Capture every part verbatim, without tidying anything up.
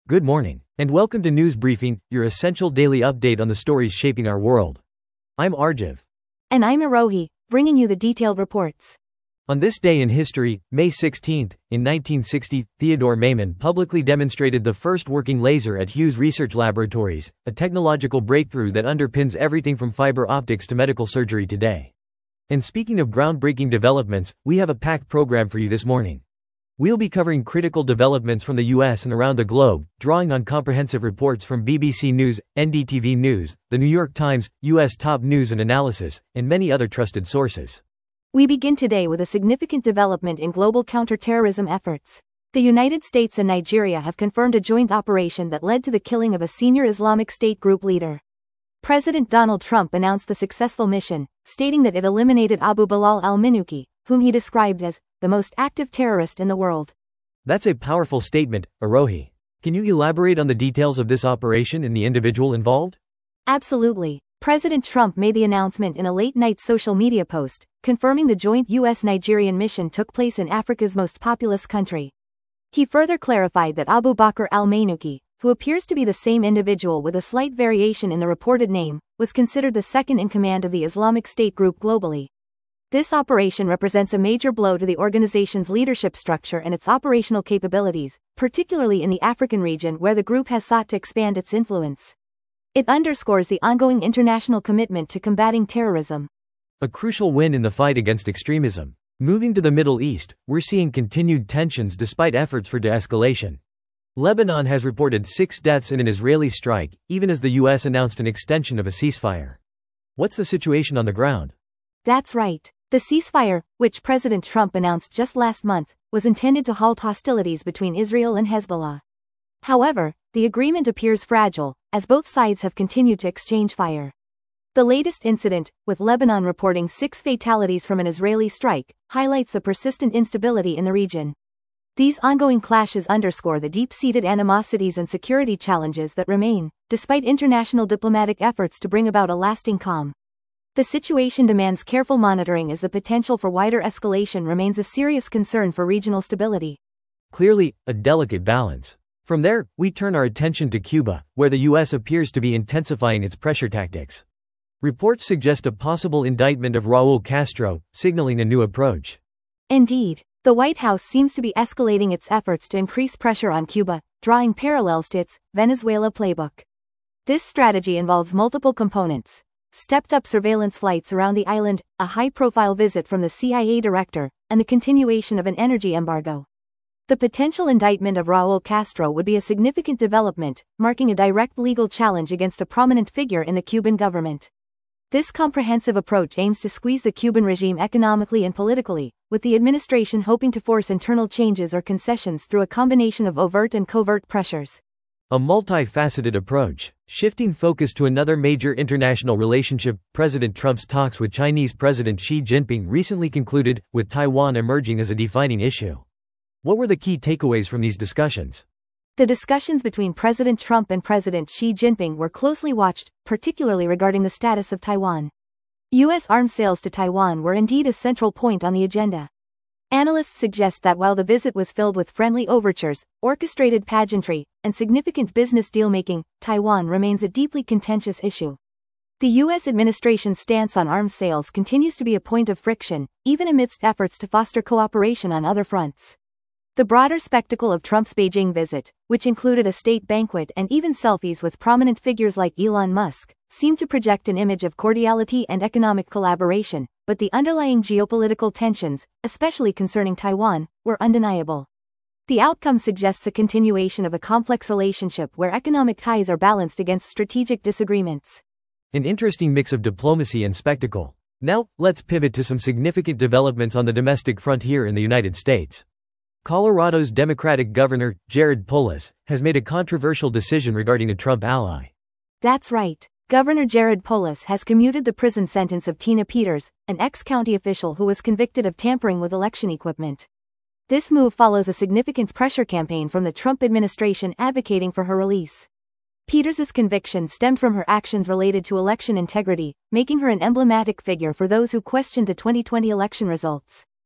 Good morning, and welcome to News Briefing, your essential daily update on the stories shaping our world. I'm Arjiv. And I'm Arohi, bringing you the detailed reports. On this day in history, May sixteenth, in nineteen sixty, Theodore Maiman publicly demonstrated the first working laser at Hughes Research Laboratories, a technological breakthrough that underpins everything from fiber optics to medical surgery today. And speaking of groundbreaking developments, we have a packed program for you this morning. We'll be covering critical developments from the U S and around the globe, drawing on comprehensive reports from B B C News, N D T V News, The New York Times, U S Top News and Analysis, and many other trusted sources. We begin today with a significant development in global counterterrorism efforts. The United States and Nigeria have confirmed a joint operation that led to the killing of a senior Islamic State group leader. President Donald Trump announced the successful mission, stating that it eliminated Abu Bilal al-Minuki, whom he described as the most active terrorist in the world. That's a powerful statement, Arohi. Can you elaborate on the details of this operation and the individual involved? Absolutely. President Trump made the announcement in a late-night social media post, confirming the joint U S-Nigerian mission took place in Africa's most populous country. He further clarified that Abu Bakr al-Minuki, who appears to be the same individual with a slight variation in the reported name, was considered the second in command of the Islamic State group globally. This operation represents a major blow to the organization's leadership structure and its operational capabilities, particularly in the African region where the group has sought to expand its influence. It underscores the ongoing international commitment to combating terrorism. A crucial win in the fight against extremism. Moving to the Middle East, we're seeing continued tensions despite efforts for de-escalation. Lebanon has reported six deaths in an Israeli strike, even as the U S announced an extension of a ceasefire. What's the situation on the ground? That's right. The ceasefire, which President Trump announced just last month, was intended to halt hostilities between Israel and Hezbollah. However, the agreement appears fragile, as both sides have continued to exchange fire. The latest incident, with Lebanon reporting six fatalities from an Israeli strike, highlights the persistent instability in the region. These ongoing clashes underscore the deep-seated animosities and security challenges that remain, despite international diplomatic efforts to bring about a lasting calm. The situation demands careful monitoring as the potential for wider escalation remains a serious concern for regional stability. Clearly, a delicate balance. From there, we turn our attention to Cuba, where the U S appears to be intensifying its pressure tactics. Reports suggest a possible indictment of Raul Castro, signaling a new approach. Indeed, the White House seems to be escalating its efforts to increase pressure on Cuba, drawing parallels to its Venezuela playbook. This strategy involves multiple components: stepped-up surveillance flights around the island, a high-profile visit from the C I A director, and the continuation of an energy embargo. The potential indictment of Raul Castro would be a significant development, marking a direct legal challenge against a prominent figure in the Cuban government. This comprehensive approach aims to squeeze the Cuban regime economically and politically, with the administration hoping to force internal changes or concessions through a combination of overt and covert pressures. A multifaceted approach. Shifting focus to another major international relationship, President Trump's talks with Chinese President Xi Jinping recently concluded, with Taiwan emerging as a defining issue. What were the key takeaways from these discussions? The discussions between President Trump and President Xi Jinping were closely watched, particularly regarding the status of Taiwan. U S arms sales to Taiwan were indeed a central point on the agenda. Analysts suggest that while the visit was filled with friendly overtures, orchestrated pageantry, and significant business deal-making, Taiwan remains a deeply contentious issue. The U S administration's stance on arms sales continues to be a point of friction, even amidst efforts to foster cooperation on other fronts. The broader spectacle of Trump's Beijing visit, which included a state banquet and even selfies with prominent figures like Elon Musk, seemed to project an image of cordiality and economic collaboration, but the underlying geopolitical tensions, especially concerning Taiwan, were undeniable. The outcome suggests a continuation of a complex relationship where economic ties are balanced against strategic disagreements. An interesting mix of diplomacy and spectacle. Now, let's pivot to some significant developments on the domestic front here in the United States. Colorado's Democratic Governor, Jared Polis, has made a controversial decision regarding a Trump ally. That's right. Governor Jared Polis has commuted the prison sentence of Tina Peters, an ex-county official who was convicted of tampering with election equipment. This move follows a significant pressure campaign from the Trump administration advocating for her release. Peters' conviction stemmed from her actions related to election integrity, making her an emblematic figure for those who questioned the twenty twenty election results.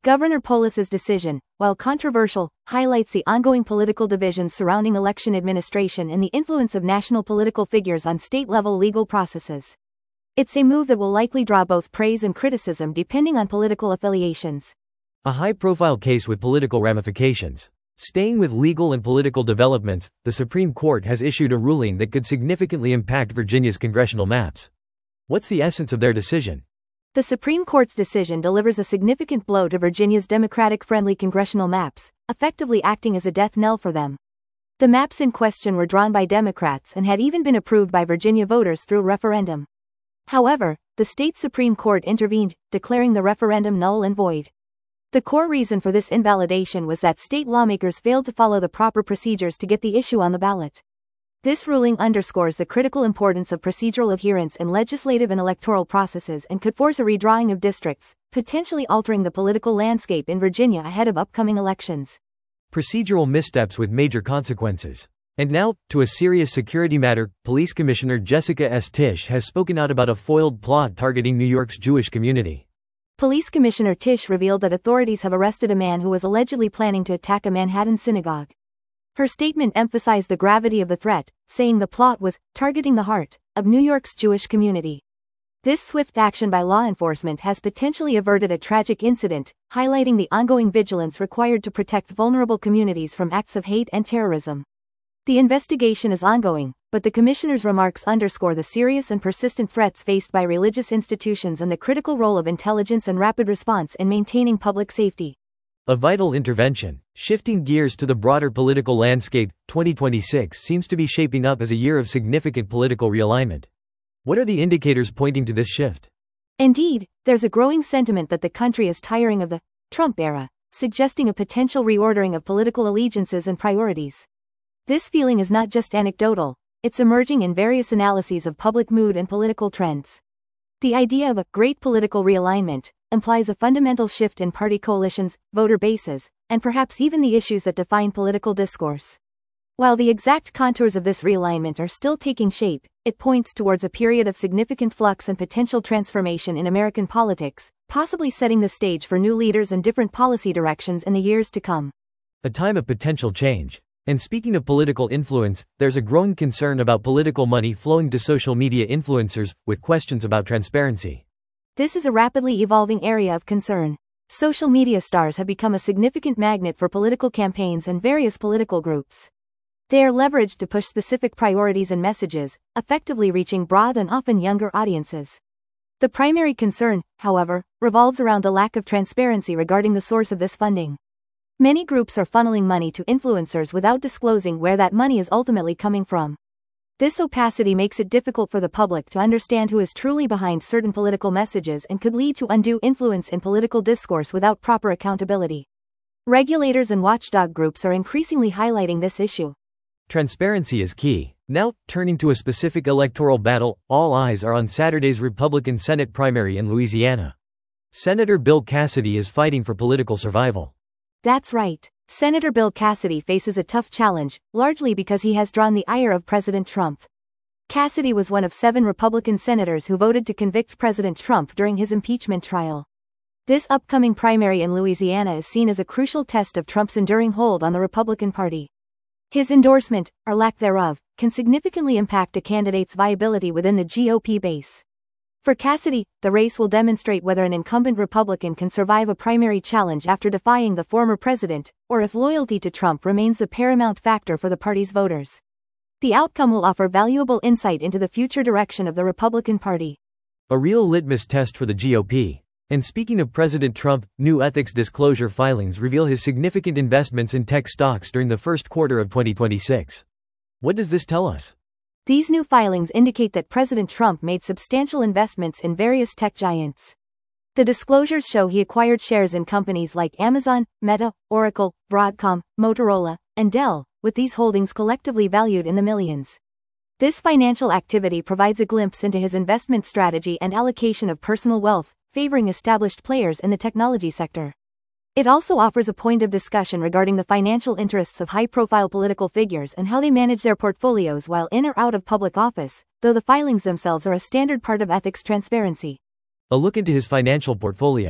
Governor Polis's decision, while controversial, highlights the ongoing political divisions surrounding election administration and the influence of national political figures on state-level legal processes. It's a move that will likely draw both praise and criticism depending on political affiliations. A high-profile case with political ramifications. Staying with legal and political developments, the Supreme Court has issued a ruling that could significantly impact Virginia's congressional maps. What's the essence of their decision? The Supreme Court's decision delivers a significant blow to Virginia's Democratic-friendly congressional maps, effectively acting as a death knell for them. The maps in question were drawn by Democrats and had even been approved by Virginia voters through referendum. However, the state Supreme Court intervened, declaring the referendum null and void. The core reason for this invalidation was that state lawmakers failed to follow the proper procedures to get the issue on the ballot. This ruling underscores the critical importance of procedural adherence in legislative and electoral processes and could force a redrawing of districts, potentially altering the political landscape in Virginia ahead of upcoming elections. Procedural missteps with major consequences. And now, to a serious security matter. Police Commissioner Jessica S. Tisch has spoken out about a foiled plot targeting New York's Jewish community. Police Commissioner Tisch revealed that authorities have arrested a man who was allegedly planning to attack a Manhattan synagogue. Her statement emphasized the gravity of the threat, saying the plot was targeting the heart of New York's Jewish community. This swift action by law enforcement has potentially averted a tragic incident, highlighting the ongoing vigilance required to protect vulnerable communities from acts of hate and terrorism. The investigation is ongoing, but the commissioner's remarks underscore the serious and persistent threats faced by religious institutions and the critical role of intelligence and rapid response in maintaining public safety. A vital intervention. Shifting gears to the broader political landscape, twenty twenty-six seems to be shaping up as a year of significant political realignment. What are the indicators pointing to this shift? Indeed, there's a growing sentiment that the country is tiring of the Trump era, suggesting a potential reordering of political allegiances and priorities. This feeling is not just anecdotal, it's emerging in various analyses of public mood and political trends. The idea of a great political realignment implies a fundamental shift in party coalitions, voter bases, and perhaps even the issues that define political discourse. While the exact contours of this realignment are still taking shape, it points towards a period of significant flux and potential transformation in American politics, possibly setting the stage for new leaders and different policy directions in the years to come. A time of potential change. And speaking of political influence, there's a growing concern about political money flowing to social media influencers, with questions about transparency. This is a rapidly evolving area of concern. Social media stars have become a significant magnet for political campaigns and various political groups. They are leveraged to push specific priorities and messages, effectively reaching broad and often younger audiences. The primary concern, however, revolves around the lack of transparency regarding the source of this funding. Many groups are funneling money to influencers without disclosing where that money is ultimately coming from. This opacity makes it difficult for the public to understand who is truly behind certain political messages and could lead to undue influence in political discourse without proper accountability. Regulators and watchdog groups are increasingly highlighting this issue. Transparency is key. Now, turning to a specific electoral battle, all eyes are on Saturday's Republican Senate primary in Louisiana. Senator Bill Cassidy is fighting for political survival. That's right. Senator Bill Cassidy faces a tough challenge, largely because he has drawn the ire of President Trump. Cassidy was one of seven Republican senators who voted to convict President Trump during his impeachment trial. This upcoming primary in Louisiana is seen as a crucial test of Trump's enduring hold on the Republican Party. His endorsement, or lack thereof, can significantly impact a candidate's viability within the G O P base. For Cassidy, the race will demonstrate whether an incumbent Republican can survive a primary challenge after defying the former president, or if loyalty to Trump remains the paramount factor for the party's voters. The outcome will offer valuable insight into the future direction of the Republican Party. A real litmus test for the G O P. And speaking of President Trump, new ethics disclosure filings reveal his significant investments in tech stocks during the first quarter of twenty twenty-six. What does this tell us? These new filings indicate that President Trump made substantial investments in various tech giants. The disclosures show he acquired shares in companies like Amazon, Meta, Oracle, Broadcom, Motorola, and Dell, with these holdings collectively valued in the millions. This financial activity provides a glimpse into his investment strategy and allocation of personal wealth, favoring established players in the technology sector. It also offers a point of discussion regarding the financial interests of high-profile political figures and how they manage their portfolios while in or out of public office, though the filings themselves are a standard part of ethics transparency. A look into his financial portfolio.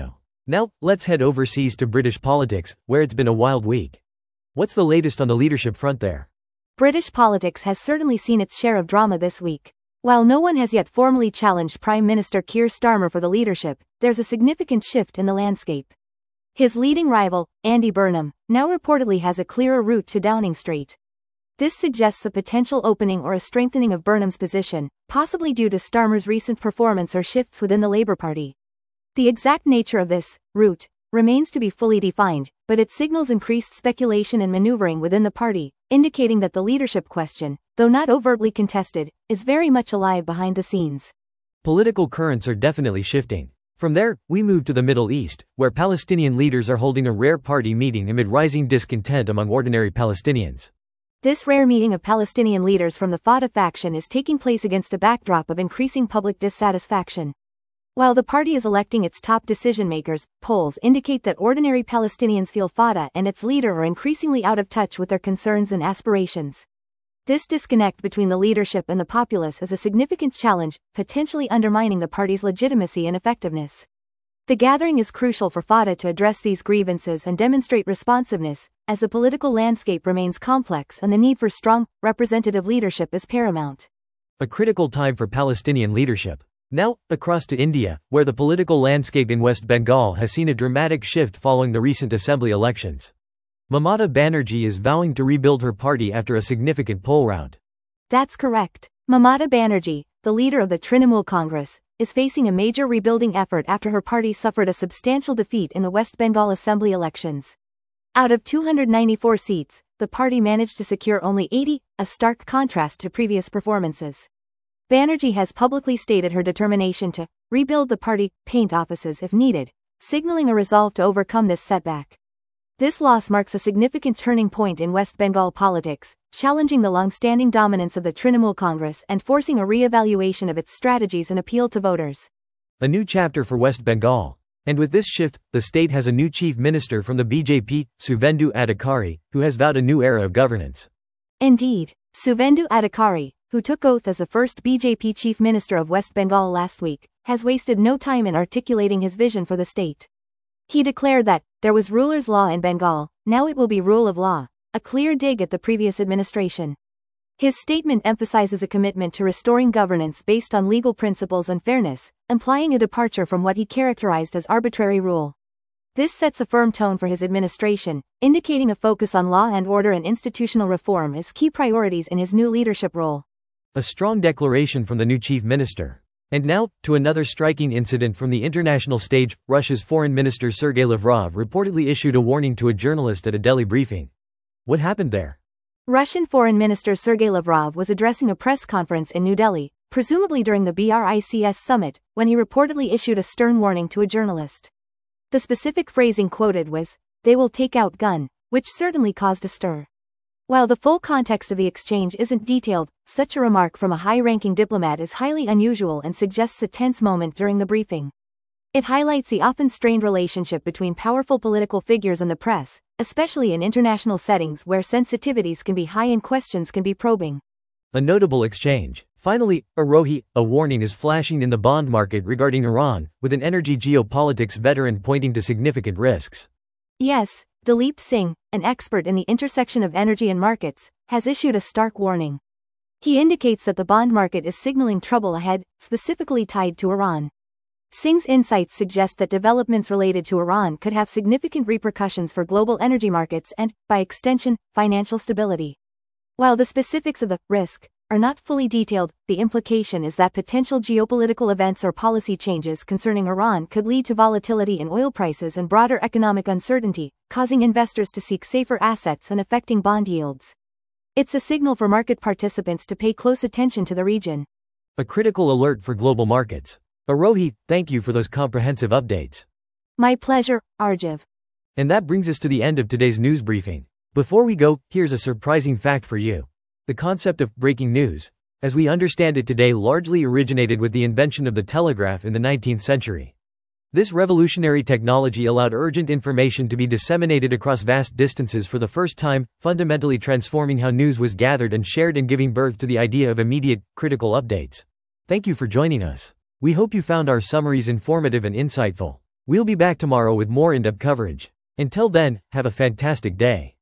Now, let's head overseas to British politics, where it's been a wild week. What's the latest on the leadership front there? British politics has certainly seen its share of drama this week. While no one has yet formally challenged Prime Minister Keir Starmer for the leadership, there's a significant shift in the landscape. His leading rival, Andy Burnham, now reportedly has a clearer route to Downing Street. This suggests a potential opening or a strengthening of Burnham's position, possibly due to Starmer's recent performance or shifts within the Labour Party. The exact nature of this route remains to be fully defined, but it signals increased speculation and maneuvering within the party, indicating that the leadership question, though not overtly contested, is very much alive behind the scenes. Political currents are definitely shifting. From there, we move to the Middle East, where Palestinian leaders are holding a rare party meeting amid rising discontent among ordinary Palestinians. This rare meeting of Palestinian leaders from the Fatah faction is taking place against a backdrop of increasing public dissatisfaction. While the party is electing its top decision-makers, polls indicate that ordinary Palestinians feel Fatah and its leader are increasingly out of touch with their concerns and aspirations. This disconnect between the leadership and the populace is a significant challenge, potentially undermining the party's legitimacy and effectiveness. The gathering is crucial for Fatah to address these grievances and demonstrate responsiveness, as the political landscape remains complex and the need for strong, representative leadership is paramount. A critical time for Palestinian leadership. Now, across to India, where the political landscape in West Bengal has seen a dramatic shift following the recent assembly elections. Mamata Banerjee is vowing to rebuild her party after a significant poll rout. That's correct. Mamata Banerjee, the leader of the Trinamool Congress, is facing a major rebuilding effort after her party suffered a substantial defeat in the West Bengal assembly elections. Out of two hundred ninety-four seats, the party managed to secure only eighty, a stark contrast to previous performances. Banerjee has publicly stated her determination to rebuild the party, paint offices if needed, signaling a resolve to overcome this setback. This loss marks a significant turning point in West Bengal politics, challenging the long-standing dominance of the Trinamool Congress and forcing a re-evaluation of its strategies and appeal to voters. A new chapter for West Bengal. And with this shift, the state has a new chief minister from the B J P, Suvendu Adhikari, who has vowed a new era of governance. Indeed, Suvendu Adhikari, who took oath as the first B J P chief minister of West Bengal last week, has wasted no time in articulating his vision for the state. He declared that, there was ruler's law in Bengal, now it will be rule of law, a clear dig at the previous administration. His statement emphasizes a commitment to restoring governance based on legal principles and fairness, implying a departure from what he characterized as arbitrary rule. This sets a firm tone for his administration, indicating a focus on law and order and institutional reform as key priorities in his new leadership role. A strong declaration from the new chief minister. And now, to another striking incident from the international stage. Russia's foreign minister Sergei Lavrov reportedly issued a warning to a journalist at a Delhi briefing. What happened there? Russian Foreign Minister Sergei Lavrov was addressing a press conference in New Delhi, presumably during the BRICS summit, when he reportedly issued a stern warning to a journalist. The specific phrasing quoted was, "They will take out gun," which certainly caused a stir. While the full context of the exchange isn't detailed, such a remark from a high-ranking diplomat is highly unusual and suggests a tense moment during the briefing. It highlights the often strained relationship between powerful political figures and the press, especially in international settings where sensitivities can be high and questions can be probing. A notable exchange. Finally, Arohi, a warning is flashing in the bond market regarding Iran, with an energy geopolitics veteran pointing to significant risks. Yes, Dileep Singh, an expert in the intersection of energy and markets, has issued a stark warning. He indicates that the bond market is signaling trouble ahead, specifically tied to Iran. Singh's insights suggest that developments related to Iran could have significant repercussions for global energy markets and, by extension, financial stability. While the specifics of the risk are not fully detailed, the implication is that potential geopolitical events or policy changes concerning Iran could lead to volatility in oil prices and broader economic uncertainty, causing investors to seek safer assets and affecting bond yields. It's a signal for market participants to pay close attention to the region. A critical alert for global markets. Arohi, thank you for those comprehensive updates. My pleasure, Arjiv. And that brings us to the end of today's news briefing. Before we go, here's a surprising fact for you. The concept of breaking news, as we understand it today, largely originated with the invention of the telegraph in the nineteenth century. This revolutionary technology allowed urgent information to be disseminated across vast distances for the first time, fundamentally transforming how news was gathered and shared and giving birth to the idea of immediate, critical updates. Thank you for joining us. We hope you found our summaries informative and insightful. We'll be back tomorrow with more in-depth coverage. Until then, have a fantastic day.